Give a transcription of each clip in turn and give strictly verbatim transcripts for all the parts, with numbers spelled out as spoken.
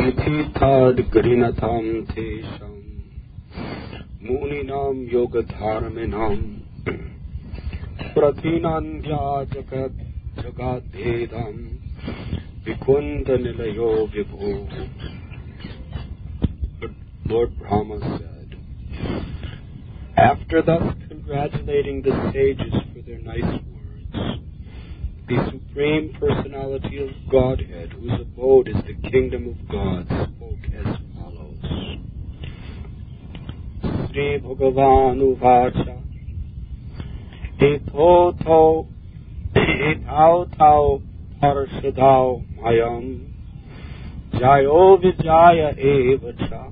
Vidhitad grinatam tesham muninam yogadharminam prathinandya jagat jagadedam vikunda nilayo vibhu. Lord Brahma said, after thus congratulating the sages for their nice words, the Supreme Personality of Godhead, whose abode is the kingdom of God, spoke as follows. Sri Bhagavan Uvacha Eto to Etau Tau Parashadau Mayam Jayo Vijaya Evacha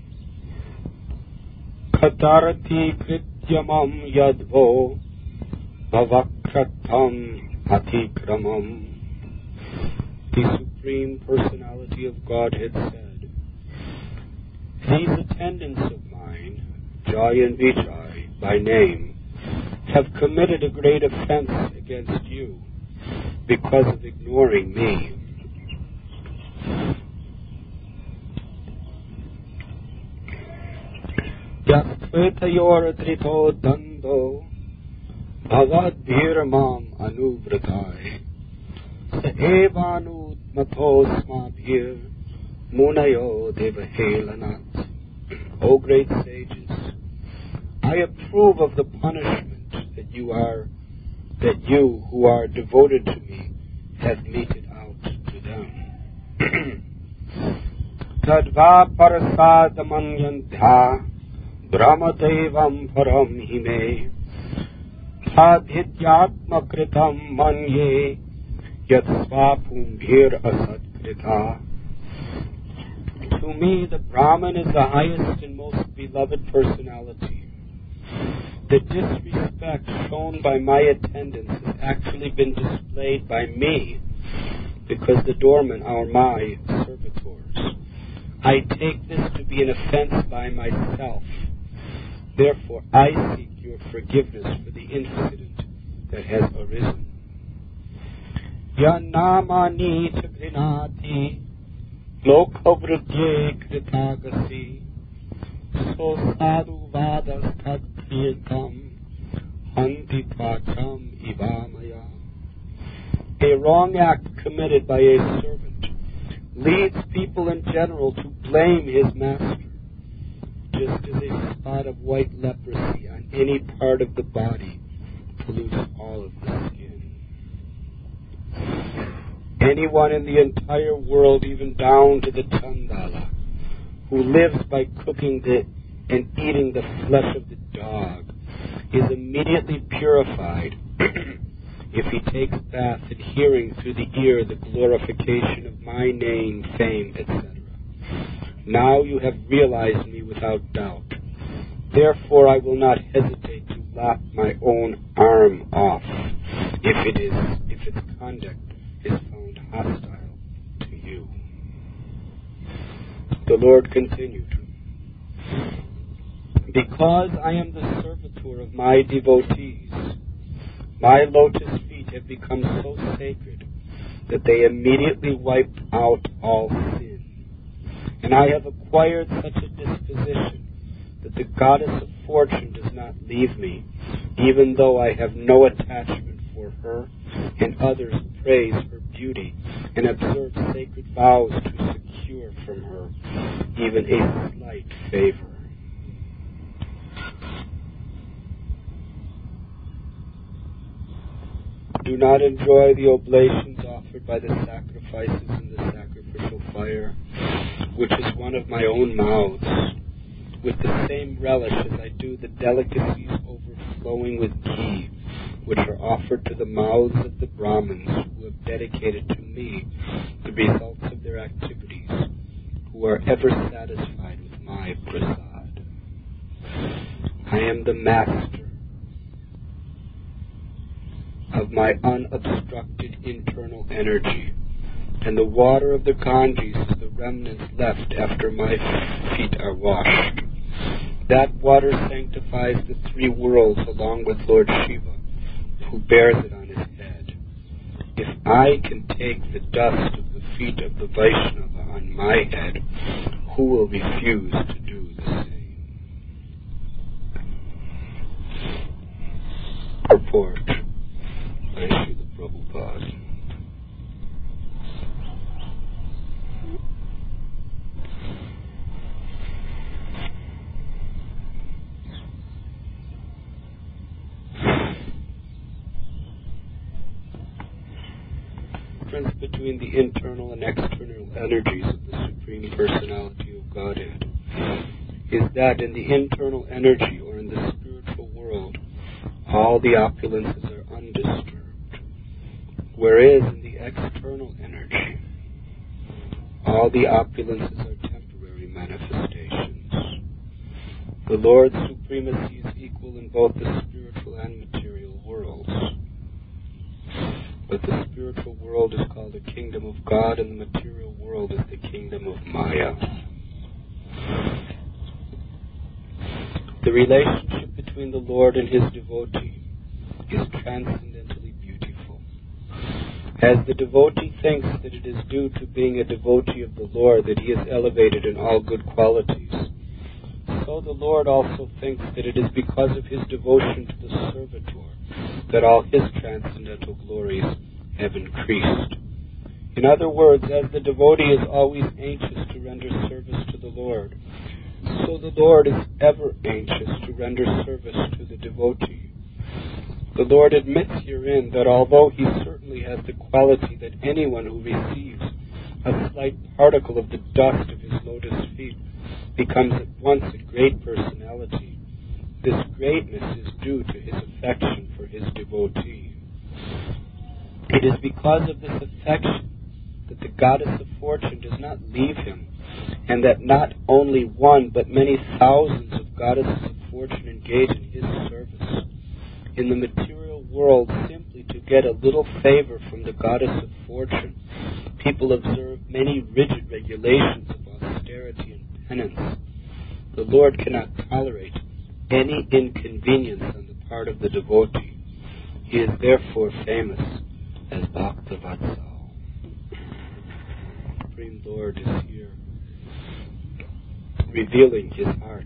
Katarati Krityamam Yadvo Bhavakratam Atikramam. The Supreme Personality of Godhead said, these attendants of mine, Jai and Vijay, by name, have committed a great offense against you because of ignoring me. Yastvetayor trito dando Bhavadbhiramam anuvratai Saevanud matosmabhir Munayo devahelanat. O great sages, I approve of the punishment that you are, that you who are devoted to me have meted out to them. Tadva parasadamanyantha Brahmadevam param hime Sadhityatma kritam manye Yat svapumbhir asatkrita. To me, the Brahman is the highest and most beloved personality. The disrespect shown by my attendants has actually been displayed by me, because the doormen are my servitors. I take this to be an offense by myself. Therefore, I seek your forgiveness for the incident that has arisen. Yanamani chagrinati lokavritye kritagasi so sadhu vadas tad kirtam hanti pacham ivamaya. A wrong act committed by a servant leads people in general to blame his master, just as a spot of white leprosy on any part of the body pollutes all of the skin. Anyone in the entire world, even down to the Chandala, who lives by cooking the, and eating the flesh of the dog, is immediately purified if he takes bath adhering through the ear the glorification of my name, fame, et cetera. Now you have realized me without doubt. Therefore I will not hesitate to lop my own arm off if it is, if its conduct is found hostile to you. The Lord continued, because I am the servitor of my devotees, my lotus feet have become so sacred that they immediately wipe out all sin. And I have acquired such a disposition that the goddess of fortune does not leave me, even though I have no attachment for her, and others praise her beauty and observe sacred vows to secure from her even a slight favor. Do not enjoy the oblations offered by the sacrifices in the sacrificial fire, which is one of my own mouths, with the same relish as I do the delicacies overflowing with ghee, which are offered to the mouths of the Brahmins who have dedicated to me the results of their activities, who are ever satisfied with my prasad. I am the master of my unobstructed internal energy, and the water of the Ganges is the remnants left after my feet are washed. That water sanctifies the three worlds along with Lord Shiva, who bears it on his head. If I can take the dust of the feet of the Vaishnava on my head, who will refuse to do the same? Purport by Srila Prabhupada. Difference between the internal and external energies of the Supreme Personality of Godhead is that in the internal energy, or in the spiritual world, all the opulences are undisturbed, whereas in the external energy, all the opulences are temporary manifestations. The Lord's supremacy is equal in both the spiritual and material worlds. But the spiritual world is called the kingdom of God, and the material world is the kingdom of Maya. The relationship between the Lord and his devotee is transcendently beautiful. As the devotee thinks that it is due to being a devotee of the Lord that he is elevated in all good qualities, so the Lord also thinks that it is because of his devotion to the servitor that all his transcendental glories have increased. In other words, as the devotee is always anxious to render service to the Lord, so the Lord is ever anxious to render service to the devotee. The Lord admits herein that although he certainly has the quality that anyone who receives a slight particle of the dust of his lotus feet becomes at once a great personality, this greatness is due to his affection for his devotee. It is because of this affection that the goddess of fortune does not leave him, and that not only one but many thousands of goddesses of fortune engage in his service. In the material world, simply to get a little favor from the goddess of fortune, people observe many rigid regulations of austerity and penance. The Lord cannot tolerate any inconvenience on the part of the devotee. He is therefore famous as Bhaktavatsal. The Supreme Lord is here revealing his heart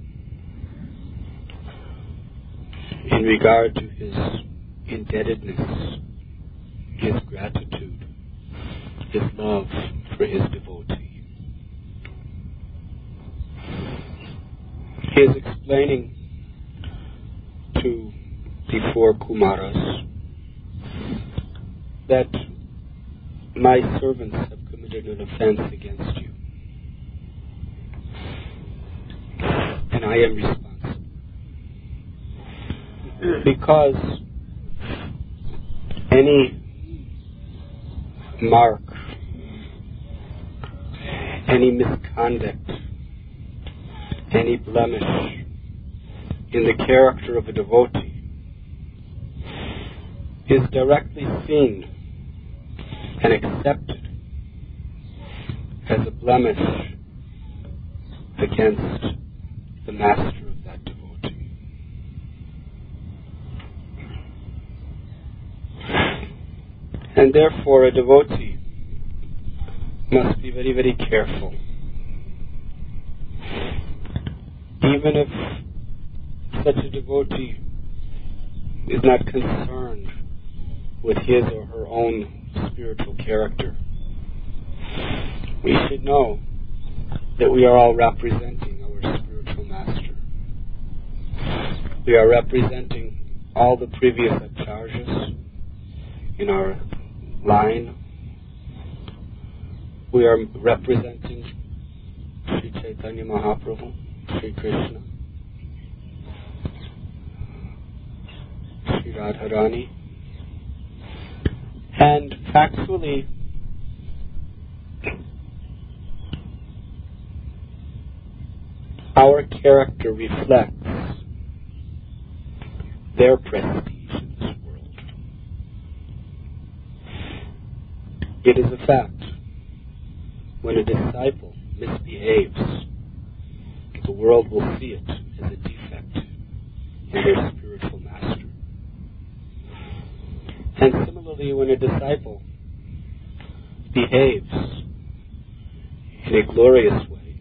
in regard to his indebtedness, his gratitude, his love for his devotee. He is explaining to the four Kumaras that my servants have committed an offense against you, and I am responsible. Because any mark, any misconduct, any blemish in the character of a devotee is directly seen and accepted as a blemish against the master of that devotee. And therefore a devotee must be very, very careful. Even if such a devotee is not concerned with his or her own spiritual character, we should know that we are all representing our spiritual master. We are representing all the previous acharyas in our line. We are representing Sri Chaitanya Mahaprabhu, Sri Krishna, Sri Radharani, and factually our character reflects their prestige in this world. It is a fact, when a disciple misbehaves, the world will see it as a defect in their spiritual master. And similarly, when a disciple behaves in a glorious way,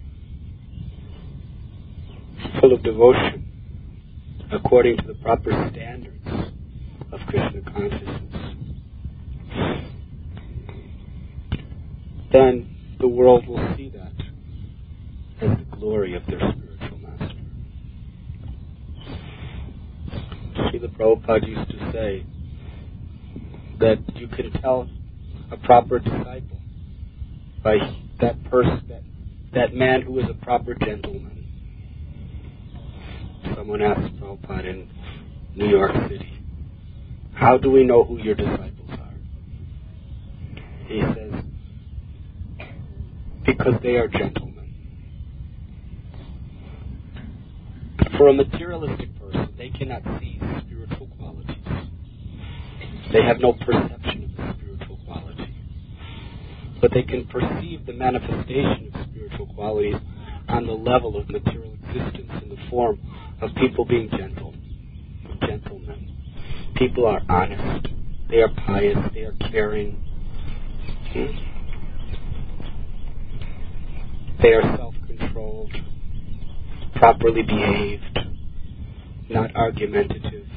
full of devotion, according to the proper standards of Krishna consciousness, then the world will see that as the glory of their spiritual master. Srila Prabhupada used to say that you can tell a proper disciple by that person, that, that man who is a proper gentleman. Someone asked Prabhupada in New York City, how do we know who your disciples are? He says, because they are gentlemen. For a materialistic person, they cannot see spiritual qualities. They have no perception of the spiritual quality. But they can perceive the manifestation of spiritual qualities on the level of material existence in the form of people being gentle, gentlemen. People are honest. They are pious. They are caring. Hmm? They are self-controlled, properly behaved, not argumentative.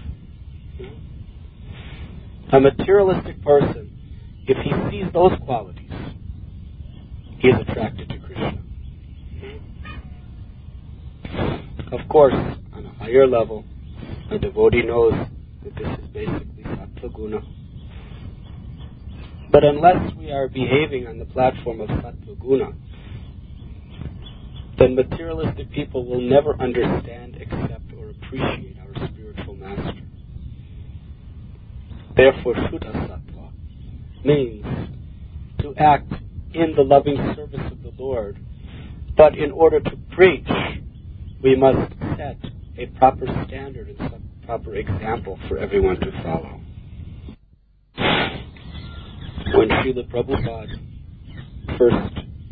A materialistic person, if he sees those qualities, he is attracted to Krishna. Of course, on a higher level, a devotee knows that this is basically sattva guna. But unless we are behaving on the platform of sattva guna, then materialistic people will never understand, accept, or appreciate our spiritual master. Therefore, Shuddha Sattva means to act in the loving service of the Lord. But in order to preach, we must set a proper standard and set a proper example for everyone to follow. When Srila Prabhupada first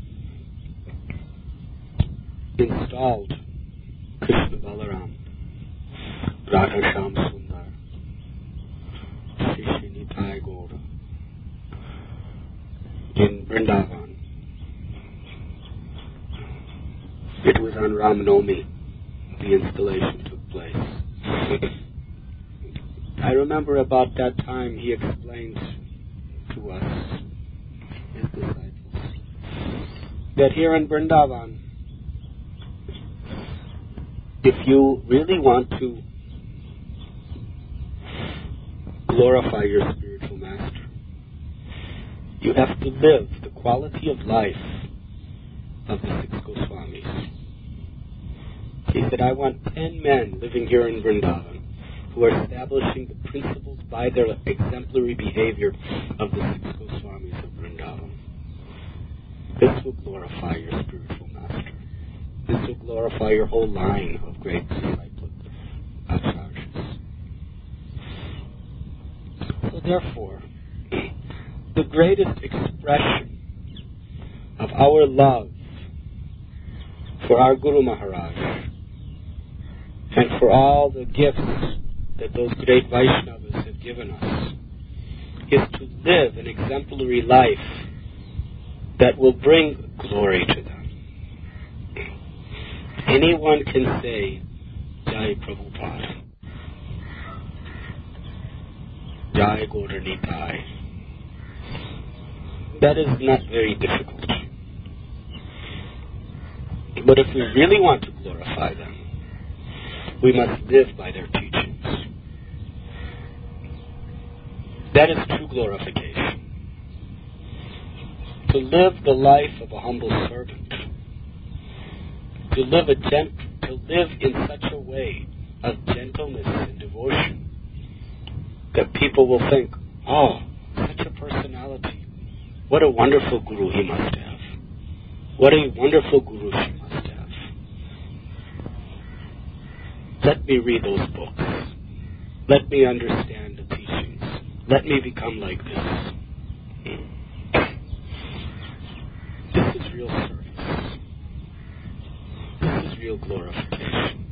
installed Krishna Balaram, Radha Shyam Sundar, Shri Shri Nitai Gaur in Vrindavan, it was on Ram Navami the installation took place. I remember about that time he explained to us, his disciples, that here in Vrindavan, if you really want to glorify your spiritual master, you have to live the quality of life of the six Goswamis. He said, I want ten men living here in Vrindavan who are establishing the principles by their exemplary behavior of the six Goswamis of Vrindavan. This will glorify your spiritual master. This will glorify your whole line of great disciples, acharyas. So therefore, the greatest expression of our love for our Guru Maharaj and for all the gifts that those great Vaishnavas have given us is to live an exemplary life that will bring glory to them. Anyone can say, Jai Prabhupada, Jai Gaur Nitai. That is not very difficult. But if we really want to glorify them, we must live by their teachings. That is true glorification. To live the life of a humble servant, to live a gent- to live in such a way of gentleness and devotion that people will think, oh, such a personality. What a wonderful guru he must have. What a wonderful guru she must have. Let me read those books. Let me understand the teachings. Let me become like this. This is real service. This is real glorification.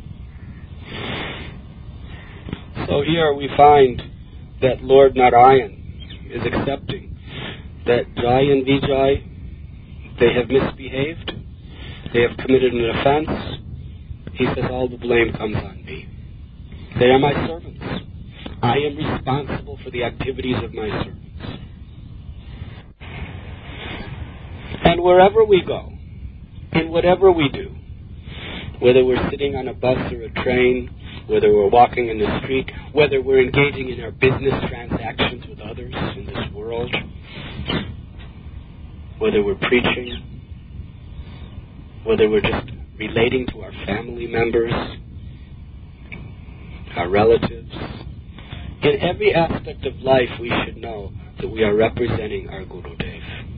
So here we find that Lord Narayan is accepting that Jai and Vijay, they have misbehaved, they have committed an offense, he says all the blame comes on me. They are my servants. I am responsible for the activities of my servants. And wherever we go, in whatever we do, whether we're sitting on a bus or a train, whether we're walking in the street, whether we're engaging in our business transactions with others in this world, whether we're preaching, whether we're just relating to our family members, our relatives, in every aspect of life we should know that we are representing our Gurudev.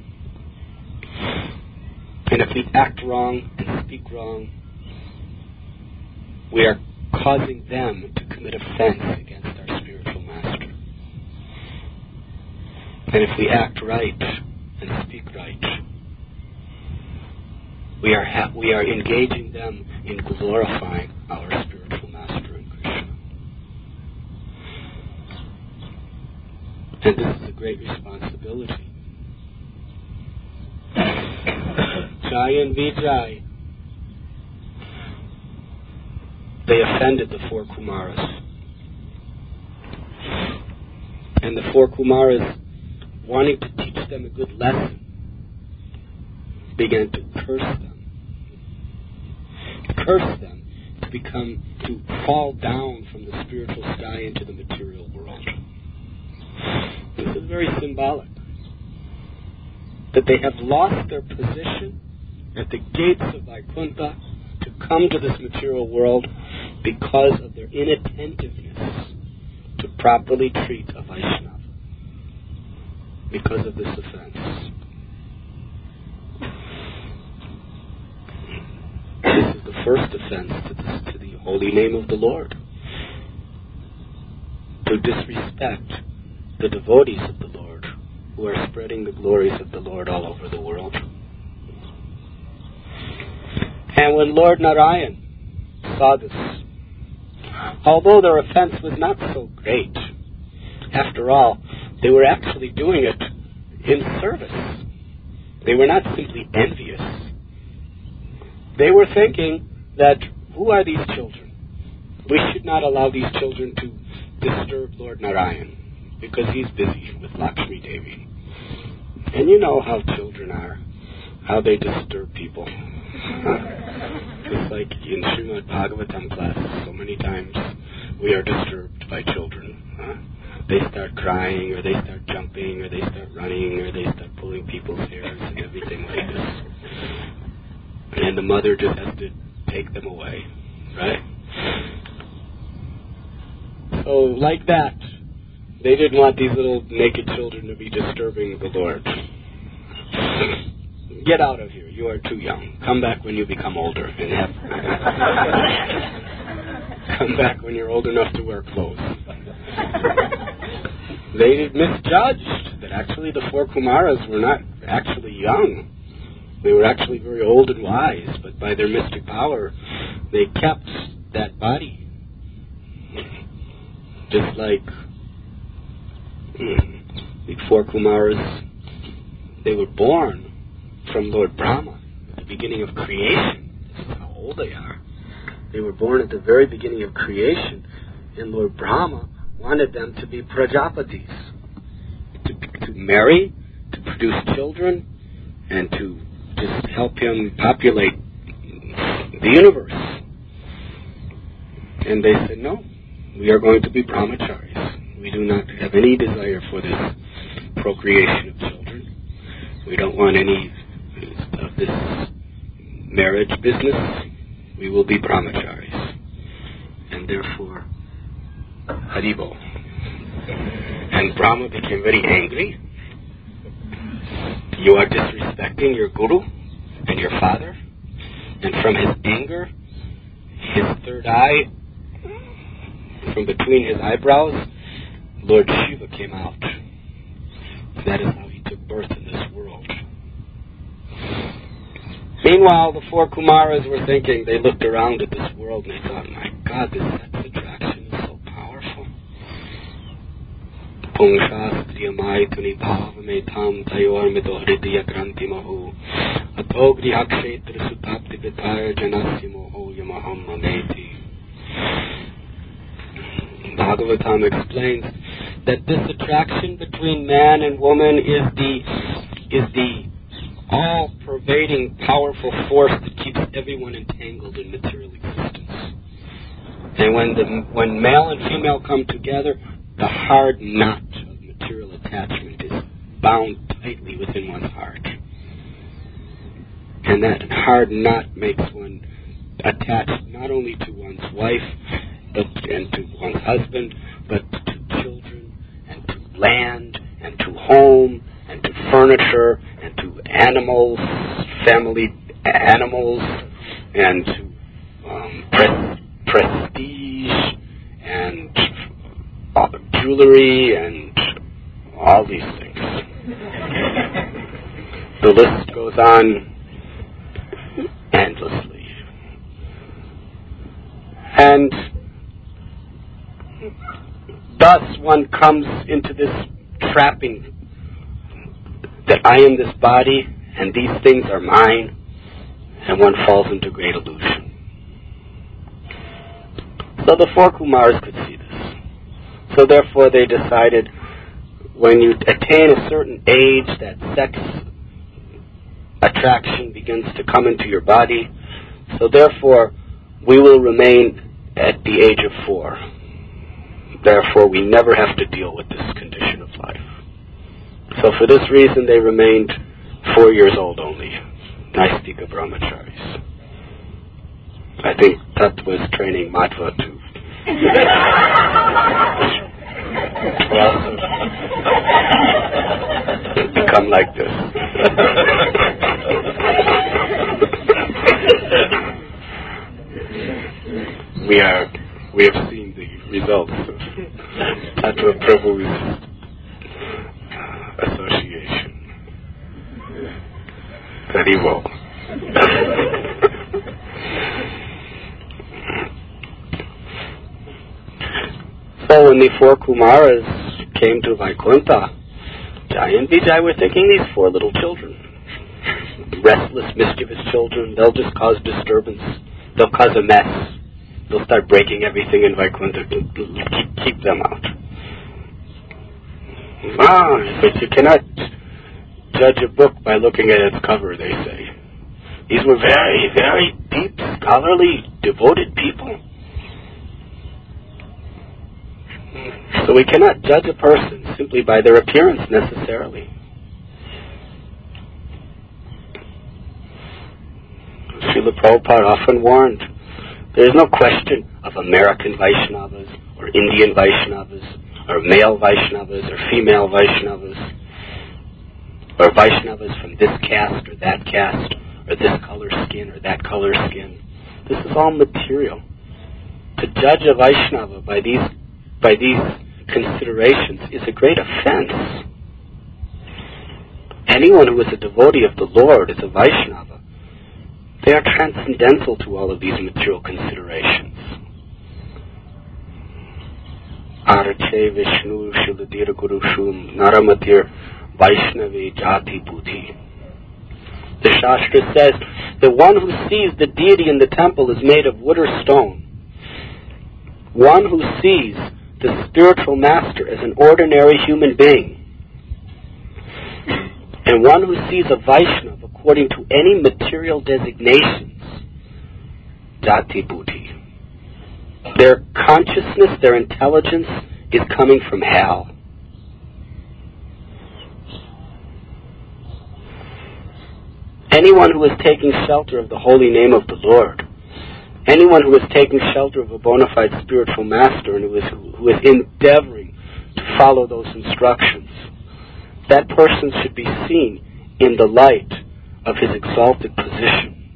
And if we act wrong and speak wrong, we are causing them to commit offense against our spiritual master. And if we act right and speak right, we are ha- we are engaging them in glorifying our spiritual master in Krishna. And this is a great responsibility. Jai and Vijay, they offended the four Kumaras. And the four Kumaras, wanting to teach them a good lesson, began to curse them. Curse them to become, to fall down from the spiritual sky into the material world. This is very symbolic. That they have lost their position at the gates of Vaikuntha to come to this material world because of their inattentiveness to properly treat a Vaishnava, because of this offense. This is the first offense to, this, to the holy name of the Lord, to disrespect the devotees of the Lord who are spreading the glories of the Lord all over the world. And when Lord Narayan saw this, although their offense was not so great, after all, they were actually doing it in service. They were not simply envious. They were thinking that, who are these children? We should not allow these children to disturb Lord Narayan, because he's busy with Lakshmi Devi. And you know how children are, how they disturb people. Just like in Srimad Bhagavatam class, so many times we are disturbed by children. Huh? They start crying, or they start jumping, or they start running, or they start pulling people's hairs and everything like this. And the mother just has to take them away, right? So like that, they didn't want these little naked children to be disturbing the Lord. Get out of here. You are too young. Come back when you become older and have... Come back when you're old enough to wear clothes. They misjudged that actually the four Kumaras were not actually young. They were actually very old and wise, but by their mystic power, they kept that body. Just like the four Kumaras, they were born from Lord Brahma at the beginning of creation. This is how old they are. They were born at the very beginning of creation, and Lord Brahma wanted them to be Prajapatis, to, to marry, to produce children, and to just help him populate the universe. And they said, no, we are going to be brahmacharis. We do not have any desire for this procreation of children. We don't want any of this marriage business. We will be brahmacharis. And therefore, Haribo. And Brahma became very angry. You are disrespecting your guru and your father. And from his anger, his third eye, from between his eyebrows, Lord Shiva came out. That is how he took birth in this world. Meanwhile, the four Kumaras were thinking, they looked around at this world and they thought, my God, this sex attraction is so powerful. Pungshastriyamai tuni bhavametam tayor midohridiya kranti mahu Togri hakshetra sutapti vitaya janasimo ho yamaham mameti. Bhagavatam explains that this attraction between man and woman is the is the all-pervading, powerful force that keeps everyone entangled in material existence. And when the when male and female come together, the hard knot of material attachment is bound tightly within one's heart. And that hard knot makes one attached not only to one's wife but and to one's husband, but to children and to land and to home and to furniture and to animals, family animals, and to um, pre- prestige and uh, jewelry and all these things. The list goes on endlessly. And thus one comes into this trapping that I am this body and these things are mine, and one falls into great illusion. So the four Kumars could see this. So therefore they decided, when you attain a certain age, that sex attraction begins to come into your body. So therefore we will remain at the age of four. Therefore we never have to deal with this condition of life. So for this reason they remained four years old only, Naistika Brahmacharis. I think Tat was training Madhva to also become like this. we are we have seen the results of Tattva Prabhu's association. Very well. So when the four Kumaras came to Vaikuntha, Jai and Vijay were thinking, these four little children, restless, mischievous children, they'll just cause disturbance. They'll cause a mess. They'll start breaking everything in Vaikuntha. Keep, keep them out. Ah, but you cannot judge a book by looking at its cover, they say. These were very, very deep, scholarly, devoted people. So we cannot judge a person simply by their appearance necessarily. Srila Prabhupada often warned, there is no question of American Vaishnavas or Indian Vaishnavas or male Vaishnavas or female Vaishnavas or Vaishnavas from this caste or that caste or this color skin or that color skin. This is all material. To judge a Vaishnava by these by these considerations is a great offense. Anyone who is a devotee of the Lord is a Vaishnava. They are transcendental to all of these material considerations. Arche Vishnu Shiladir Gurushum Naramatir Vaishnavi Jati Buddhi. The Shastra says, the one who sees the deity in the temple is made of wood or stone. One who sees the spiritual master as an ordinary human being, and one who sees a Vaishnava according to any material designations, Jati Buddhi. Their consciousness, their intelligence is coming from hell. Anyone who is taking shelter of the holy name of the Lord, anyone who is taking shelter of a bona fide spiritual master and who is, who is endeavoring to follow those instructions, that person should be seen in the light of his exalted position.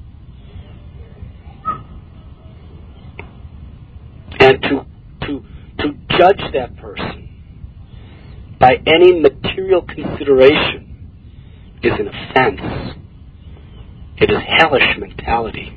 And to, to, to judge that person by any material consideration is an offense. It is hellish mentality.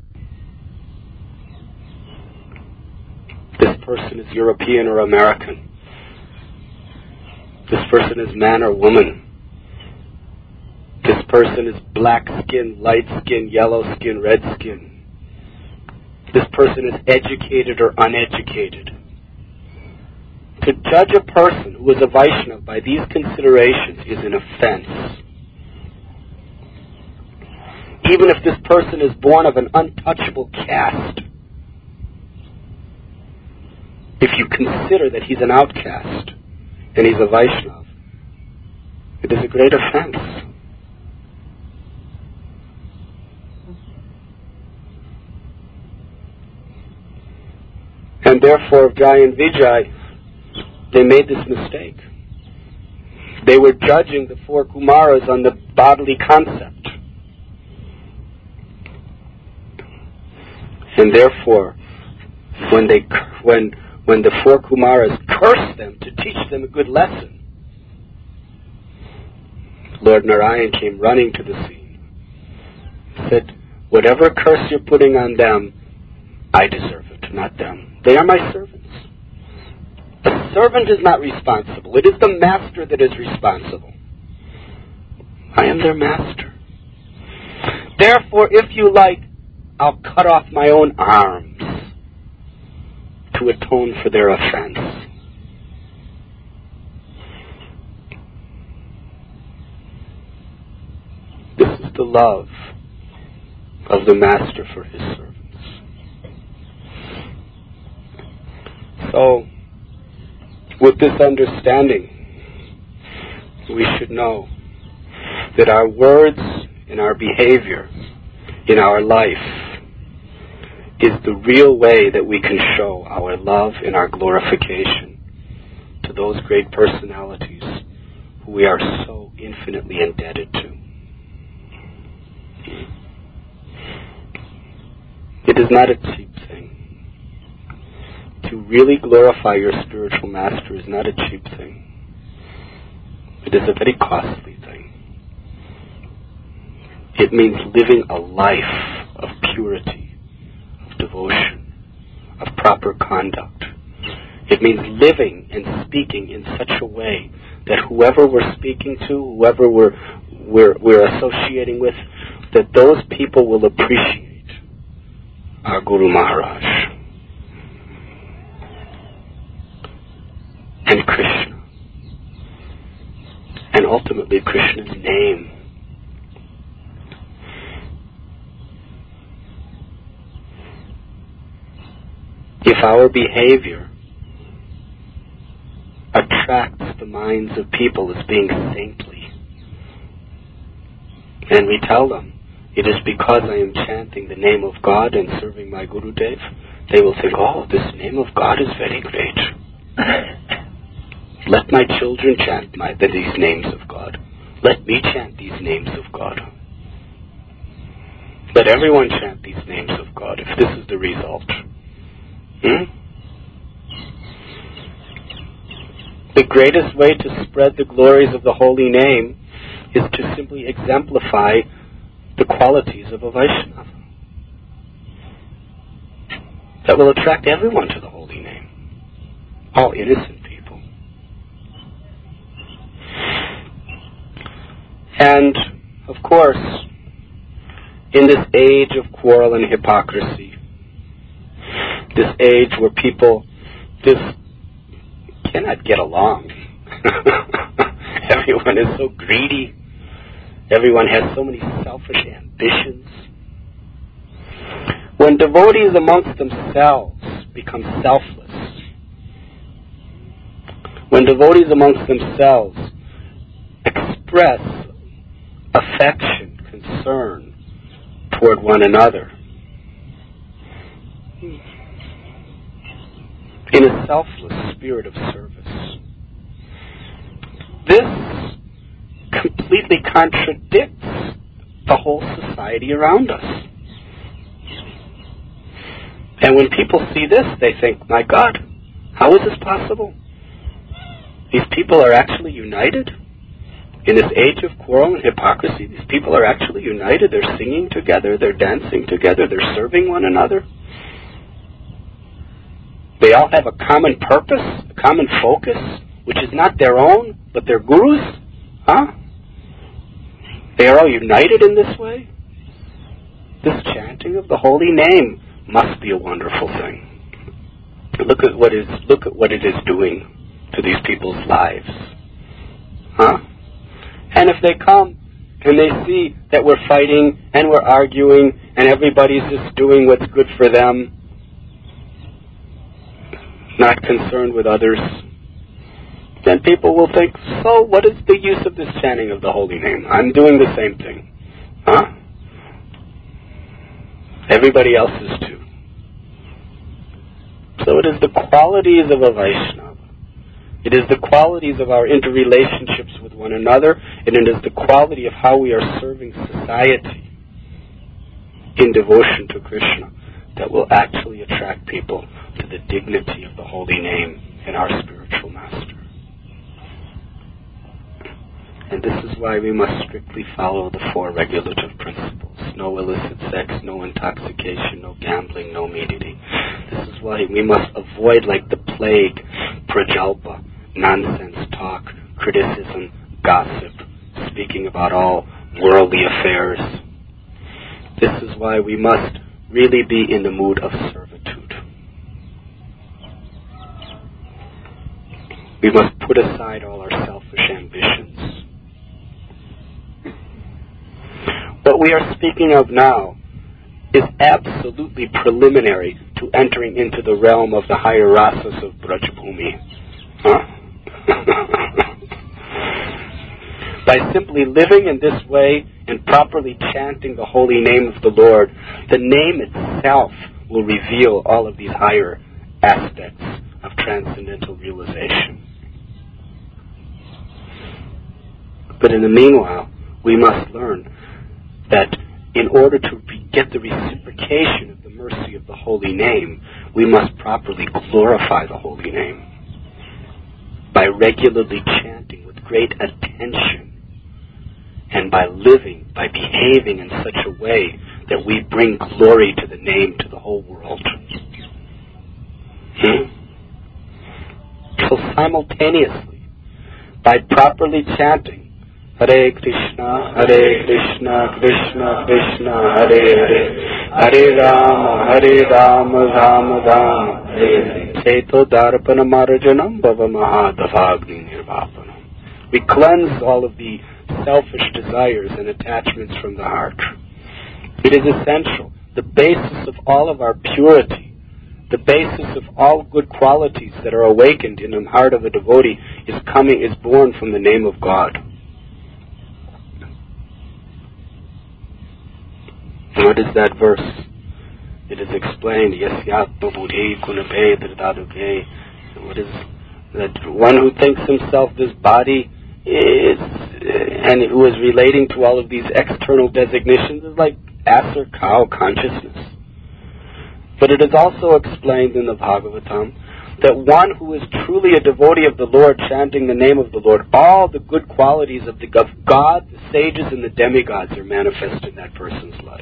This person is European or American. This person is man or woman. This person is black skin, light skin, yellow skin, red skin. This person is educated or uneducated. To judge a person who is a Vaishnava by these considerations is an offense. Even if this person is born of an untouchable caste, if you consider that he's an outcast and he's a Vaishnava, it is a great offense. And therefore, Jai and Vijay, they made this mistake. They were judging the four Kumaras on the bodily concept. And therefore, when they when when the four Kumaras cursed them to teach them a good lesson, Lord Narayan came running to the scene. He said, whatever curse you're putting on them, I deserve it, not them. They are my servants. A servant is not responsible. It is the master that is responsible. I am their master. Therefore, if you like, I'll cut off my own arms to atone for their offense. This is the love of the master for his servants. So, with this understanding, we should know that our words and our behavior in our life is the real way that we can show our love and our glorification to those great personalities who we are so infinitely indebted to. It is not a cheap thing. To really glorify your spiritual master is not a cheap thing. It is a very costly thing. It means living a life of purity, of devotion, of proper conduct. It means living and speaking in such a way that whoever we're speaking to, whoever we're, we're, we're associating with, that those people will appreciate our Guru Maharaj and Krishna, and ultimately Krishna's name. If our behavior attracts the minds of people as being saintly, and we tell them, it is because I am chanting the name of God and serving my Gurudev, they will think, oh, this name of God is very great. Let my children chant my, these names of God. Let me chant these names of God. Let everyone chant these names of God if this is the result. Hmm? The greatest way to spread the glories of the holy name is to simply exemplify the qualities of a Vaishnava. That will attract everyone to the holy name. All innocent people. And, of course, in this age of quarrel and hypocrisy, this age where people just cannot get along, everyone is so greedy, everyone has so many selfish ambitions. When devotees amongst themselves become selfless, when devotees amongst themselves express affection, concern toward one another, in a selfless spirit of service, this completely contradicts the whole society around us. And when people see this, they think, my God, how is this possible? These people are actually united? In this age of quarrel and hypocrisy, these people are actually united. They're singing together, they're dancing together, they're serving one another. They all have a common purpose, a common focus, which is not their own, but their Guru's. Huh? They are all united in this way. This chanting of the holy name must be a wonderful thing. Look at what is look at what it is doing to these people's lives. Huh? And if they come and they see that we're fighting and we're arguing and everybody's just doing what's good for them, not concerned with others, then people will think, so what is the use of this chanting of the holy name? I'm doing the same thing. Huh? Everybody else is too. So it is the qualities of a Vaishnava. It is the qualities of our interrelationships with one another, and it is the quality of how we are serving society in devotion to Krishna that will actually attract people to the dignity of the holy name in our spiritual master. And this is why we must strictly follow the four regulative principles. No illicit sex, no intoxication, no gambling, no meat eating. This is why we must avoid, like the plague, prajalpa, nonsense talk, criticism, gossip, speaking about all worldly affairs. This is why we must really be in the mood of servitude. We must put aside all our selfish ambitions. What we are speaking of now is absolutely preliminary to entering into the realm of the higher rasas of Brajabhumi. Huh? By simply living in this way and properly chanting the holy name of the Lord, the name itself will reveal all of these higher aspects of transcendental realization. But in the meanwhile, we must learn that in order to re- get the reciprocation of the mercy of the holy name, we must properly glorify the holy name by regularly chanting with great attention and by living, by behaving in such a way that we bring glory to the name to the whole world. Hmm? So simultaneously, by properly chanting Hare Krishna, Hare Krishna, Krishna Krishna, Hare Hare, Hare Rama, Hare Rama, Rama Rama, Hare Hare, Cheto Darpana Marajanam Bhava Mahadavagni Nirvapanam. We cleanse all of the selfish desires and attachments from the heart. It is essential. The basis of all of our purity, the basis of all good qualities that are awakened in the heart of a devotee is coming, is born from the name of God. What is that verse? It is explained, Yasyatma Buddhi Kunape Tridhaduke. What is that? One who thinks himself this body is, and who is relating to all of these external designations, is like ass or cow consciousness. But it is also explained in the Bhagavatam that one who is truly a devotee of the Lord, chanting the name of the Lord, all the good qualities of the of God, the sages, and the demigods are manifest in that person's life.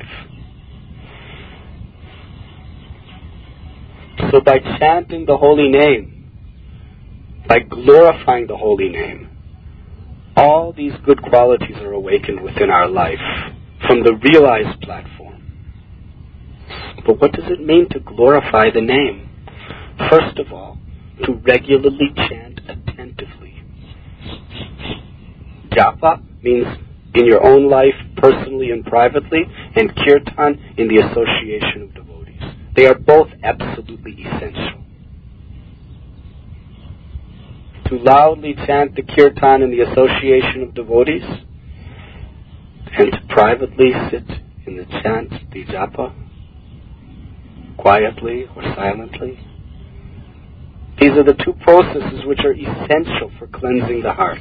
So by chanting the holy name, by glorifying the holy name, all these good qualities are awakened within our life from the realized platform. But what does it mean to glorify the name? First of all, to regularly chant attentively. Japa means in your own life, personally and privately, and kirtan in the association of devotees. They are both absolutely essential. To loudly chant the kirtan in the association of devotees, and to privately sit in the chant, the japa, quietly or silently. These are the two processes which are essential for cleansing the heart.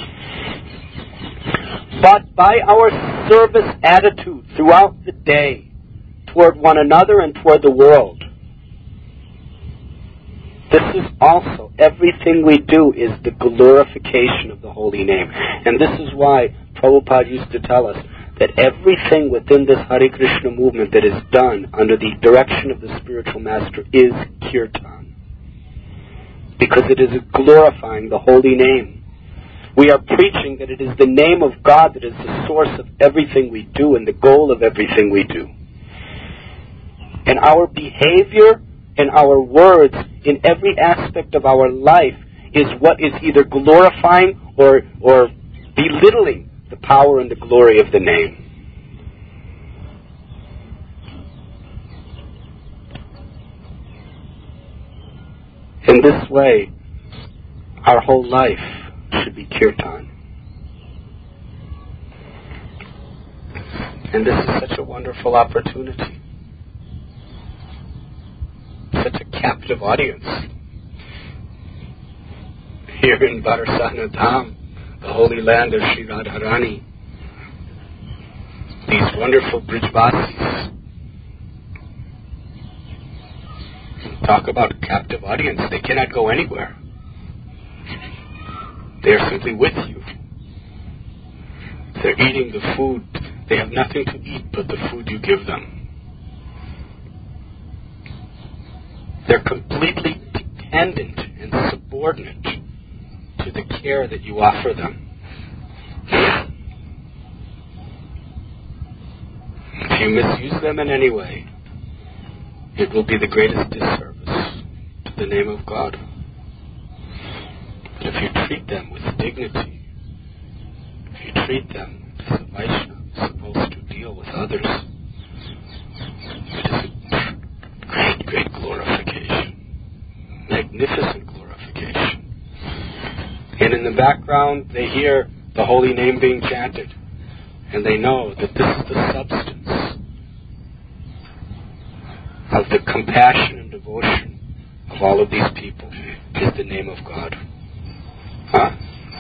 But by our service attitude throughout the day toward one another and toward the world, this is also, everything we do is the glorification of the holy name. And this is why Prabhupada used to tell us that everything within this Hare Krishna movement that is done under the direction of the spiritual master is kirtan. Because it is glorifying the holy name. We are preaching that it is the name of God that is the source of everything we do and the goal of everything we do. And our behavior and our words in every aspect of our life is what is either glorifying or, or belittling the power and the glory of the name. In this way, our whole life should be kirtan. And this is such a wonderful opportunity. Such a captive audience. Here in Barsana Dham, the holy land of Sri Radharani. These wonderful Brijvasis. Talk about a captive audience. They cannot go anywhere. They are simply with you. They're eating the food. They have nothing to eat but the food you give them. They're completely dependent and subordinate to the care that you offer them. If you misuse them in any way, it will be the greatest disservice to the name of God. But if you treat them with dignity, if you treat them as a Vaishnava is supposed to deal with others, it is a great, great glorification. Magnificent glorification. And in the background, they hear the holy name being chanted. And they know that this is the substance of the compassion and devotion of all of these people, is the name of God. Huh?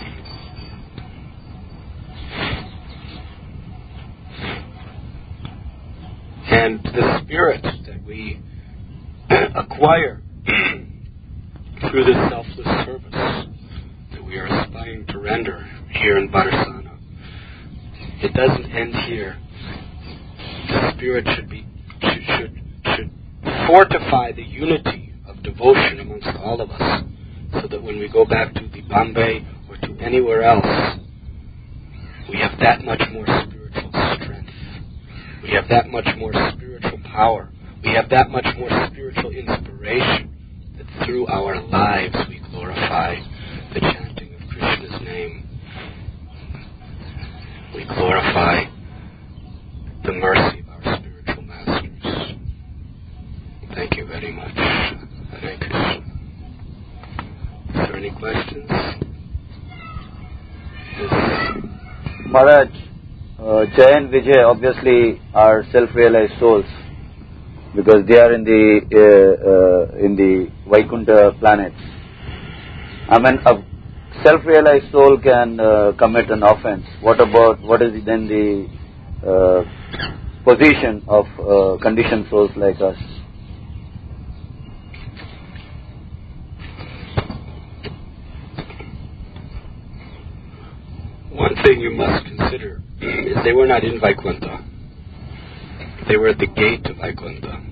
And the spirit that we acquire through this selfless service that we are aspiring to render here in Barsana, it doesn't end here. The spirit should be should should, should fortify the unity of devotion amongst all of us, so that when we go back to the Bombay or to anywhere else, we have that much more spiritual strength. We have that much more spiritual power. We have that much more spiritual inspiration that through our lives we glorify the chanting of Krishna's name. We glorify the mercy of our spiritual masters. Thank you very much. Hare Krishna. Is there any questions? Yes. Maharaj, uh, Jay and Vijay obviously are self-realized souls because they are in the uh, uh, in the Vaikuntha planets. I mean, a self-realized soul can uh, commit an offense. What about what is then the uh, position of uh, conditioned souls like us? One thing you must consider is they were not in Vaikuntha. They were at the gate of Vaikuntha.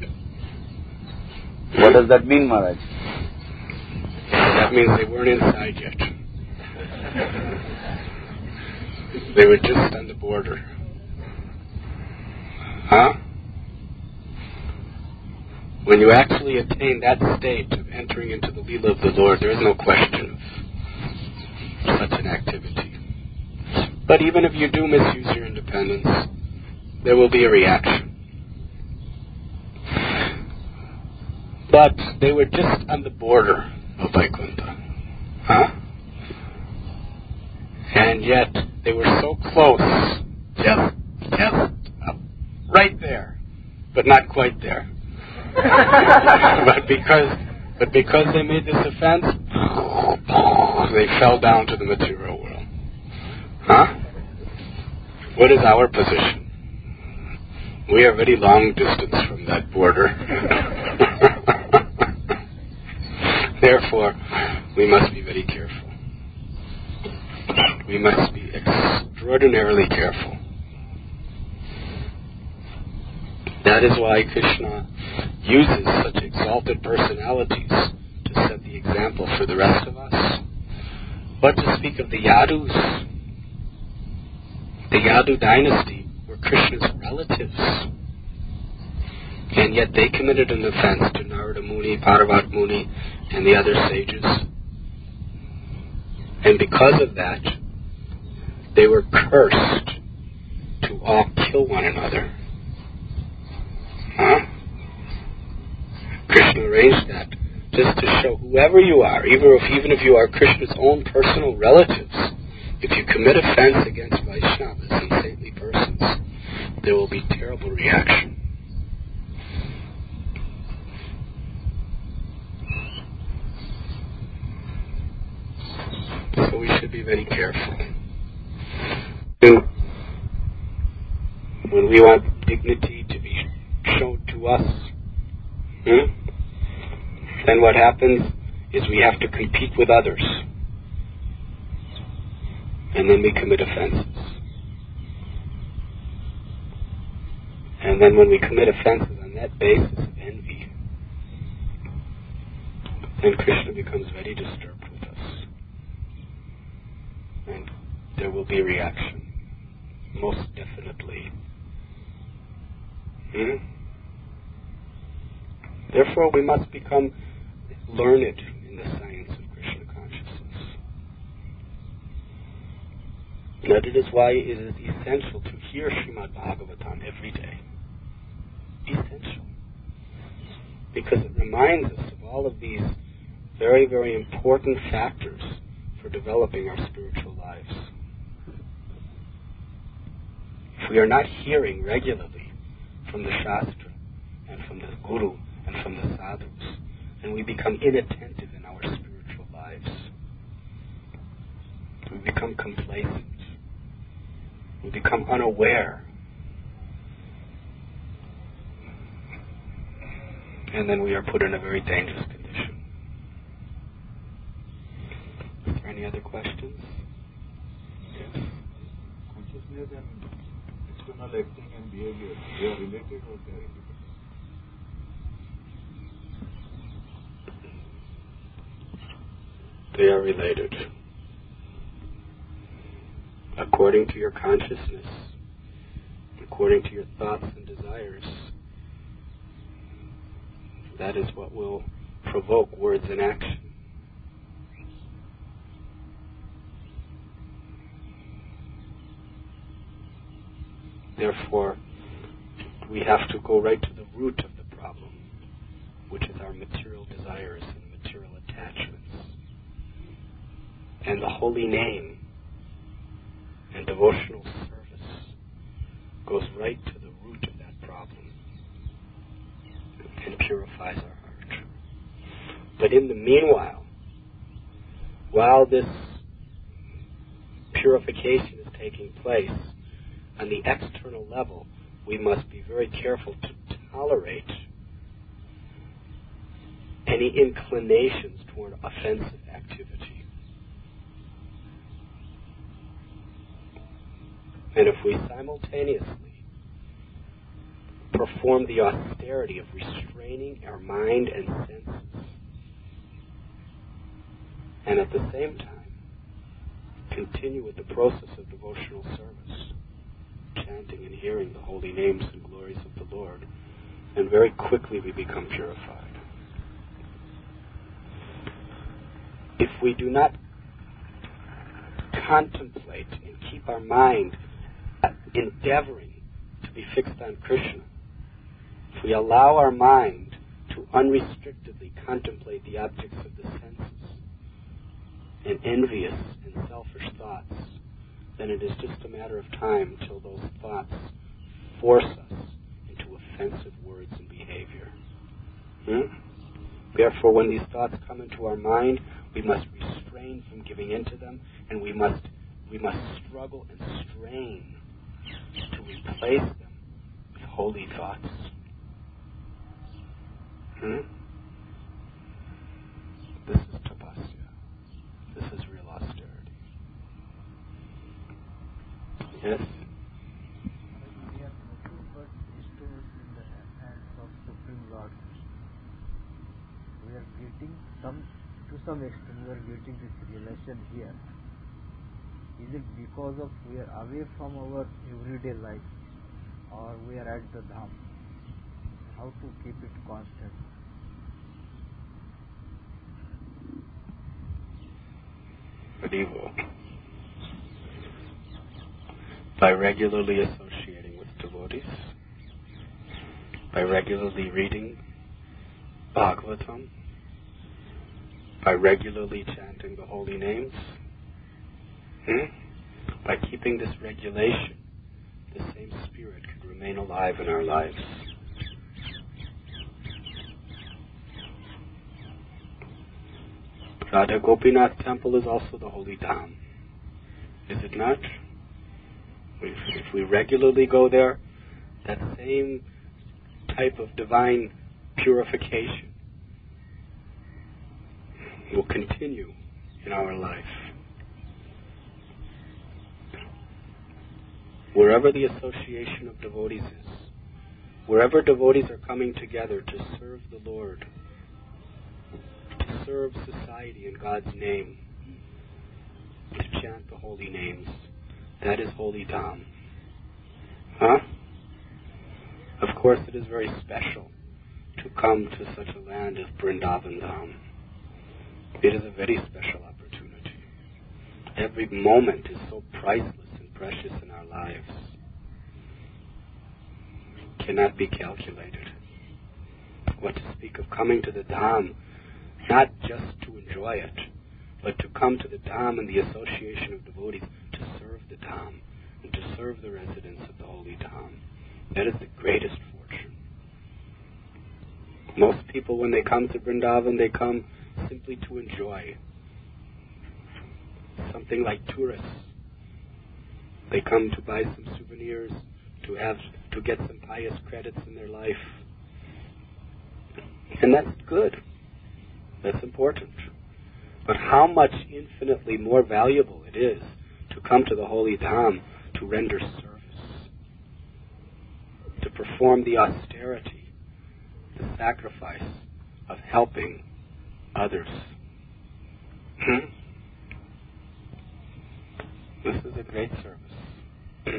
What does that mean, Maharaj? That means they weren't inside yet. They were just on the border. Huh? When you actually attain that state of entering into the Leela of the Lord, there is no question of such an activity. But even if you do misuse your independence, there will be a reaction. But they were just on the border of Vaikuntha. Huh? And yet, they were so close, just, just up, right there, but not quite there. but because but because they made this offense, they fell down to the material world. Huh? What is our position? We are very long distance from that border. Therefore, we must be very careful. We must be extraordinarily careful. That is why Krishna uses such exalted personalities to set the example for the rest of us. What to speak of the Yadus? The Yadu dynasty were Krishna's relatives. And yet they committed an offense to Narada Muni, Parvat Muni, and the other sages. And because of that, they were cursed to all kill one another. Huh? Krishna arranged that just to show whoever you are, even if, even if you are Krishna's own personal relatives, if you commit offense against Vaishnavas and saintly persons, there will be terrible reaction. So we should be very careful. When we want dignity to be shown to us, hmm, then what happens is we have to compete with others. And then we commit offenses. And then when we commit offenses on that basis of envy, then Krishna becomes very disturbed with us. And there will be reaction. Most definitely. Hmm? Therefore, we must become learned in the science of Krishna consciousness. That it is why it is essential to hear Srimad Bhagavatam every day. Essential. Because it reminds us of all of these very, very important factors for developing our spiritual lives. If we are not hearing regularly from the Shastra and from the Guru and from the Sadhus, then we become inattentive in our spiritual lives. We become complacent. We become unaware. And then we are put in a very dangerous condition. Is there any other questions? Yes. Consciousness and external acting and behavior, they are related or they are independent? They are related. According to your consciousness, according to your thoughts and desires, that is what will provoke words in action. Therefore, we have to go right to the root of the problem, which is our material desires and material attachments. And the holy name and devotional service goes right to the root of that problem and purifies our heart. But in the meanwhile, while this purification is taking place, on the external level, we must be very careful to tolerate any inclinations toward offensive activity. And if we simultaneously perform the austerity of restraining our mind and senses, and at the same time continue with the process of devotional service, chanting and hearing the holy names and glories of the Lord, and very quickly we become purified. If we do not contemplate and keep our mind endeavoring to be fixed on Krishna, if we allow our mind to unrestrictedly contemplate the objects of the senses and envious and selfish thoughts, then it is just a matter of time till those thoughts force us into offensive words and behavior. Hmm? Therefore, when these thoughts come into our mind, we must refrain from giving in to them, and we must we must struggle and strain to replace them with holy thoughts. Hmm? This is tapasya. This is real austerity. Yes? We are nothing but instruments in the hands of Supreme Lord. We are getting some, to some extent, we are getting this realization here. Is it because of we are away from our everyday life, or we are at the dham? How to keep it constant? Medieval. By regularly associating with devotees, by regularly reading Bhagavatam, by regularly chanting the holy names, hmm? by keeping this regulation, the same spirit could remain alive in our lives. Radha Gopinath Temple is also the holy dham, is it not? If, if we regularly go there, that same type of divine purification will continue in our life. Wherever the association of devotees is, wherever devotees are coming together to serve the Lord, to serve society in God's name, to chant the holy names, that is holy dham. Huh? Of course, it is very special to come to such a land as Vrindavan Dham. It is a very special opportunity. Every moment is so priceless and precious in our lives. It cannot be calculated. What to speak of coming to the Dham, not just to enjoy it, but to come to the Dham and the association of devotees to serve the Dham and to serve the residents of the holy Dham. That is the greatest fortune. Most people, when they come to Vrindavan, they come simply to enjoy. Something like tourists. They come to buy some souvenirs, to have to get some pious credits in their life. And that's good. That's important. But how much infinitely more valuable it is to come to the holy Dham to render service, to perform the austerity, the sacrifice of helping others. Hmm? This is a great service.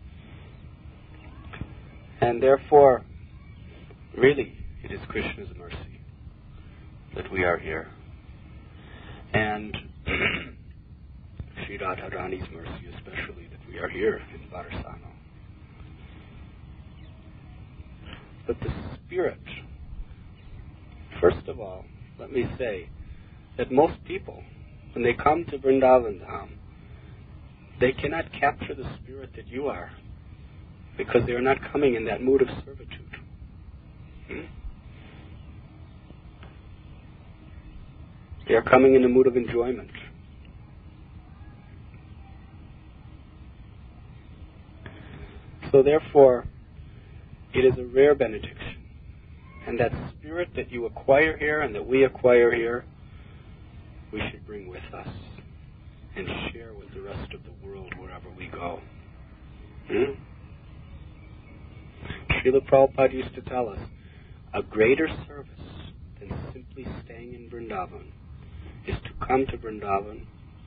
And therefore, really, it is Krishna's mercy that we are here. And Sri Radharani's mercy especially that we are here in Barsano. But the spirit, first of all, let me say that most people, when they come to Vrindavan Dham, they cannot capture the spirit that you are, because they are not coming in that mood of servitude. Hmm? They are coming in a mood of enjoyment. So therefore, it is a rare benediction. And that spirit that you acquire here and that we acquire here, we should bring with us and share with the rest of the world wherever we go. Hmm? Srila Prabhupada used to tell us, a greater service than simply staying in Vrindavan is to come to Vrindavan,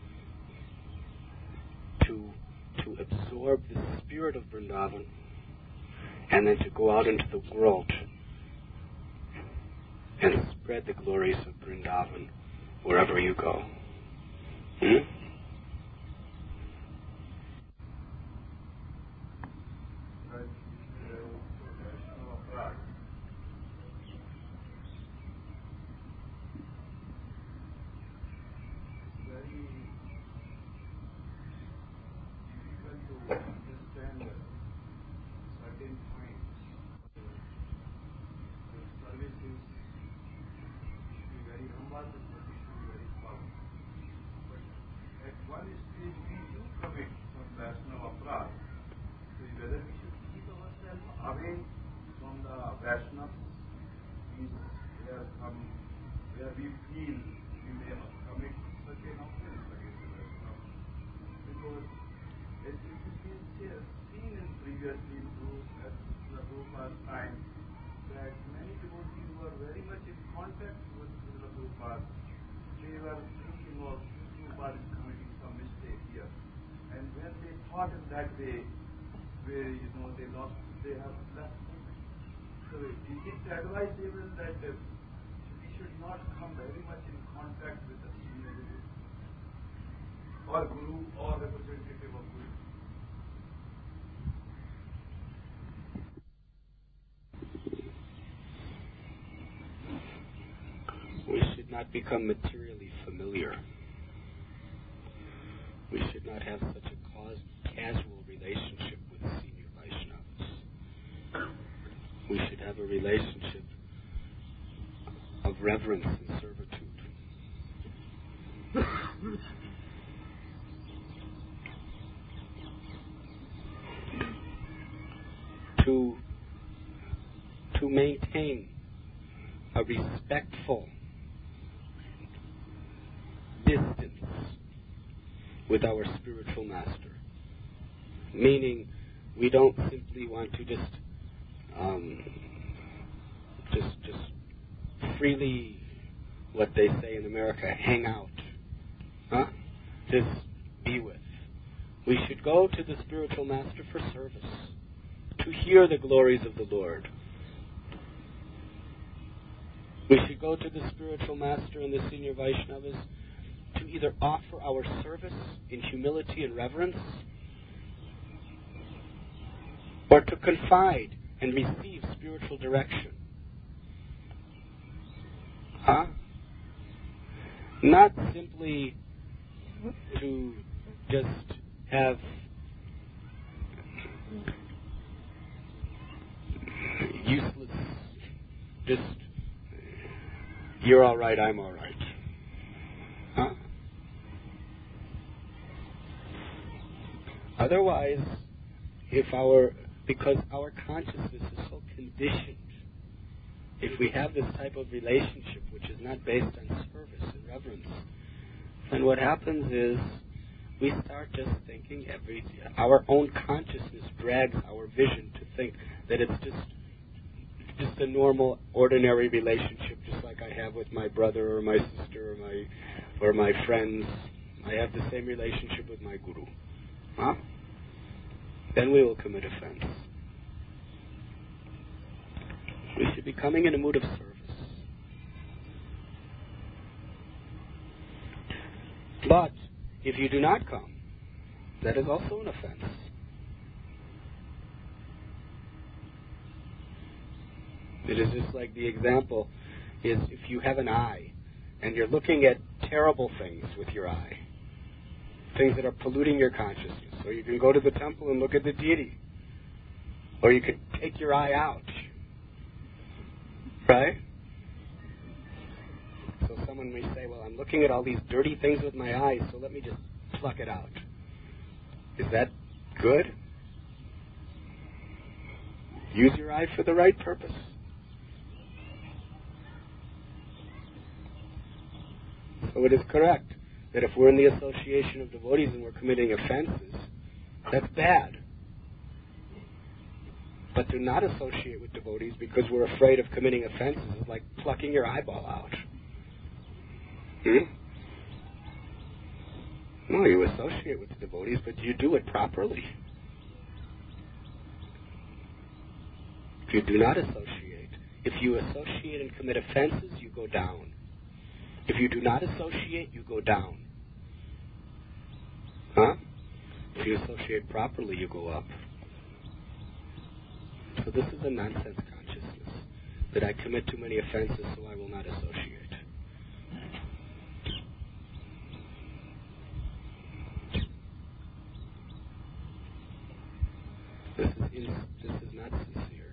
to, to absorb the spirit of Vrindavan, and then to go out into the world and spread the glories of Vrindavan wherever you go. Hmm? Where we feel we may commit such an offense against the Vaishnava. Because as it has been seen in previously through the Prabhupada's time, that many devotees who were very much in contact with the Prabhupada, they were thinking of Prabhupada is committing some mistake here. thought in that way, where you know they lost, they have less movement. So is it advisable that uh, we should not come very much in contact with the senior guru or guru or representative of guru? We should not become materially familiar. We should not have such a cause, casual relationship with senior Vaishnavas. We should have a relationship of reverence and servitude. to, to maintain a respectful distance with our spiritual master. Meaning, we don't simply want to just, um, just, just freely, what they say in America, hang out, huh? Just be with. We should go to the spiritual master for service, to hear the glories of the Lord. We should go to the spiritual master and the senior Vaishnavas to either offer our service in humility and reverence, or to confide and receive spiritual direction. Huh? Not simply to just have useless, just, you're all right, I'm all right. Huh? Otherwise, if our, because our consciousness is so conditioned, if we have this type of relationship which is not based on service and reverence, then what happens is we start just thinking every, our own consciousness drags our vision to think that it's just just a normal, ordinary relationship, just like I have with my brother or my sister or my or my friends. I have the same relationship with my guru. Huh? Then we will commit offense. We should be coming in a mood of service. But if you do not come, that is also an offense. It is just like the example is if you have an eye and you're looking at terrible things with your eye, things that are polluting your consciousness. So you can go to the temple and look at the deity. Or you could take your eye out. Right? So someone may say, well, I'm looking at all these dirty things with my eyes, so let me just pluck it out. Is that good? Use your eye for the right purpose. So it is correct that if we're in the association of devotees and we're committing offenses, that's bad. But to not associate with devotees because we're afraid of committing offenses is like plucking your eyeball out. Hmm? No, you associate with the devotees, but you do it properly. If you do not associate, if you associate and commit offenses, you go down. If you do not associate, you go down. Huh? If you associate properly, you go up. So this is a nonsense consciousness, that I commit too many offenses, so I will not associate. This is, in, this is not sincere.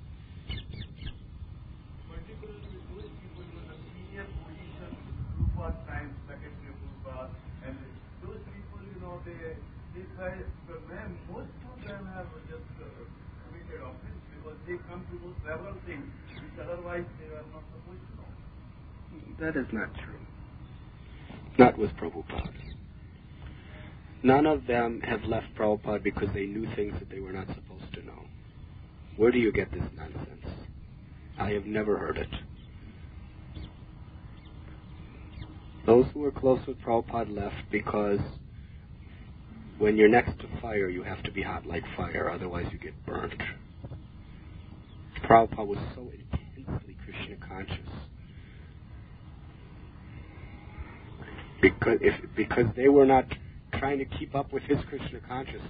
Particularly with those people in the senior position, Prabhupada times, Secretary Prabhupada, and those people, you know, they, they try, but man, most of them have just uh, committed offense because they come to know several things which otherwise they are not supposed to know. That is not true. Not with Prabhupada. None of them have left Prabhupada because they knew things that they were not supposed to know. Where do you get this nonsense? I have never heard it. Those who were close with Prabhupada left because when you're next to fire, you have to be hot like fire, otherwise you get burnt. Prabhupada was so intensely Krishna conscious. Because, if, because they were not trying to keep up with his Krishna consciousness.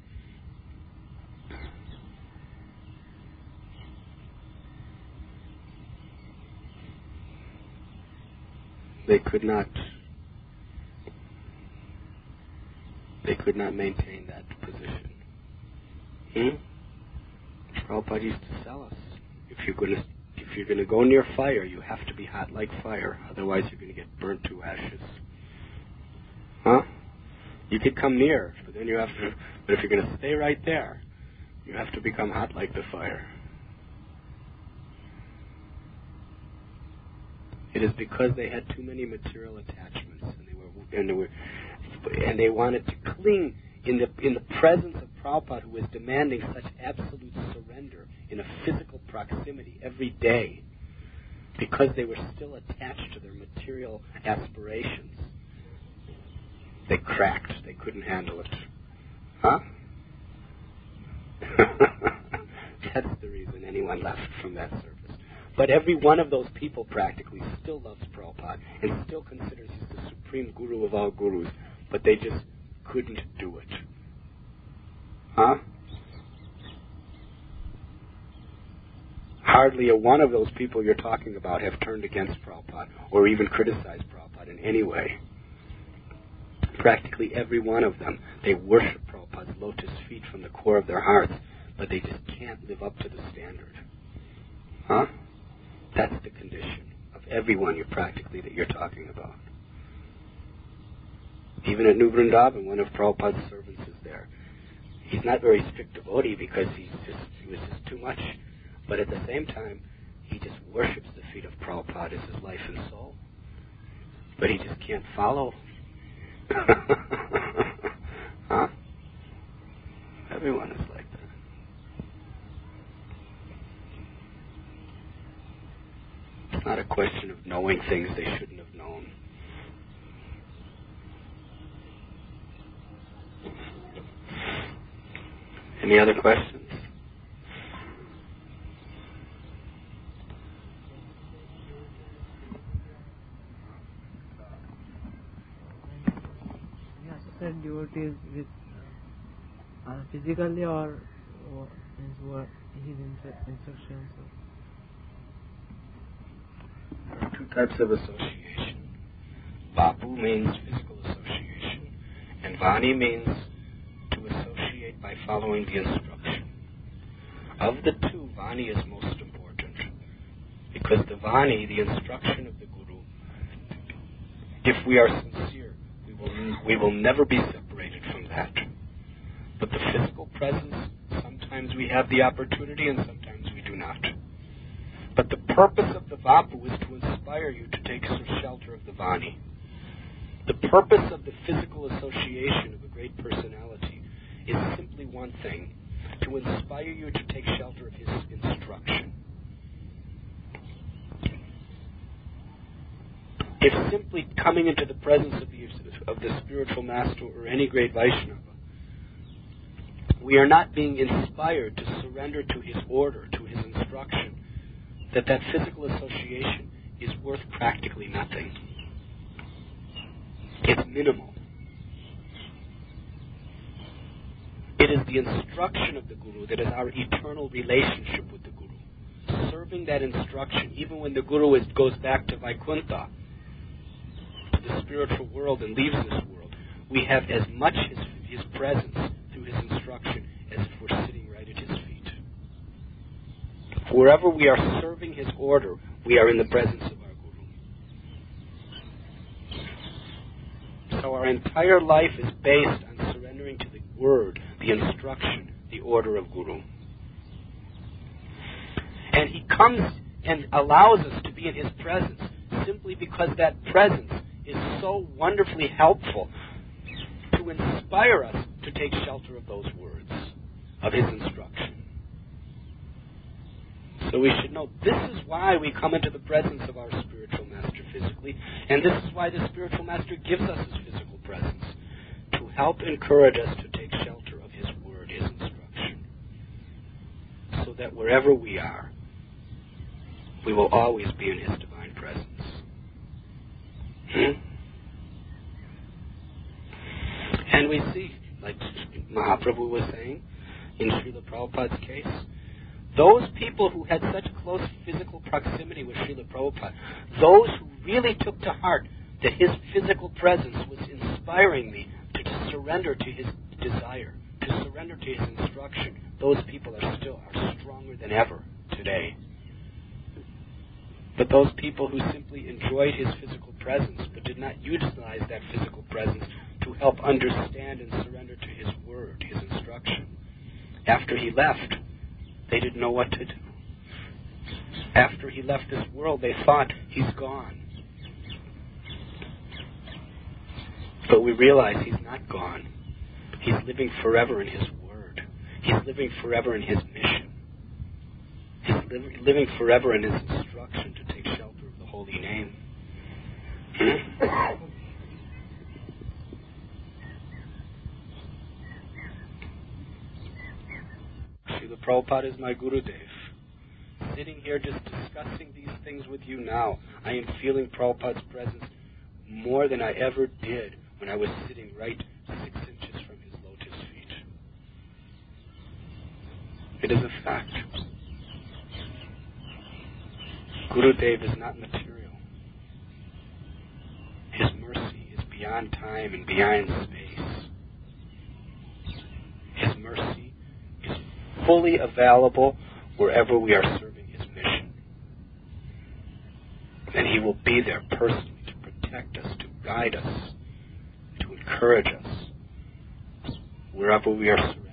They could not they could not maintain that position. Hmm? Prabhupada used to tell us, if you're gonna if you're gonna go near fire, you have to be hot like fire, otherwise you're gonna get burnt to ashes. Huh? You could come near, but then you have to but if you're gonna stay right there, you have to become hot like the fire. It is because they had too many material attachments, and they were, and they were, and they wanted to cling in the in the presence of Prabhupada, who was demanding such absolute surrender in a physical proximity every day, because they were still attached to their material aspirations. They cracked. They couldn't handle it. Huh? That's the reason anyone left from that service. But every one of those people practically still loves Prabhupada and still considers he's the supreme guru of all gurus, but they just couldn't do it. Huh? Hardly a one of those people you're talking about have turned against Prabhupada or even criticized Prabhupada in any way. Practically every one of them, they worship Prabhupada's lotus feet from the core of their hearts, but they just can't live up to the standard. Huh? That's the condition of everyone you're practically that you're talking about. Even at New Vrindavan, one of Prabhupada's servants is there. He's not very strict devotee because he's just he was just too much, but at the same time, he just worships the feet of Prabhupada as his life and soul. But he just can't follow. Huh? Everyone is like that. It's not a question of knowing things they shouldn't have known. Any other questions? You associate devotees with uh, physically or, or means what his instructions? There are two types of association. Vapu means physical association, and Vani means to associate by following the instruction. Of the two, Vani is most important, because the Vani, the instruction of the Guru, if we are sincere, we will we will never be separated from that. But the physical presence, sometimes we have the opportunity and sometimes we do not. But the purpose of the Vapu is to inspire you to take shelter of the Vani. The purpose of the physical association of a great personality is simply one thing, to inspire you to take shelter of his instruction. If simply coming into the presence of the, of the spiritual master or any great Vaishnava, we are not being inspired to surrender to his order, to his instruction, that that physical association is worth practically nothing. It's minimal. It is the instruction of the Guru that is our eternal relationship with the Guru. Serving that instruction, even when the Guru is, goes back to Vaikuntha, to the spiritual world, and leaves this world, we have as much his, his presence through his instruction as if we're sitting right at his feet. Wherever we are serving his order, we are in the presence of our Guru. So our entire life is based on surrendering to the word, the instruction, the order of Guru. And he comes and allows us to be in his presence simply because that presence is so wonderfully helpful to inspire us to take shelter of those words, of his instruction. So we should know this is why we come into the presence of our spiritual master physically, and this is why the spiritual master gives us his physical presence, to help encourage us to take shelter of His word, His instruction, so that wherever we are, we will always be in His divine presence. Hmm? And we see, like Mahaprabhu was saying, in Srila Prabhupada's case, those people who had such close physical proximity with Srila Prabhupada, those who really took to heart that his physical presence was inspiring me to surrender to his desire, to surrender to his instruction, those people are still are stronger than ever today. But those people who simply enjoyed his physical presence but did not utilize that physical presence to help understand and surrender to his word, his instruction, after he left, they didn't know what to do. After he left this world, they thought, he's gone. But we realize he's not gone. He's living forever in his word. He's living forever in his mission. He's li- living forever in his instruction to take shelter of the holy name. Hmm? Srila Prabhupada is my Gurudev. Sitting here just discussing these things with you now, I am feeling Prabhupada's presence more than I ever did when I was sitting right six inches from his lotus feet. It is a fact. Gurudev is not material. His mercy is beyond time and beyond space. His mercy is fully available wherever we are serving his mission. And he will be there personally to protect us, to guide us, to encourage us wherever we are serving.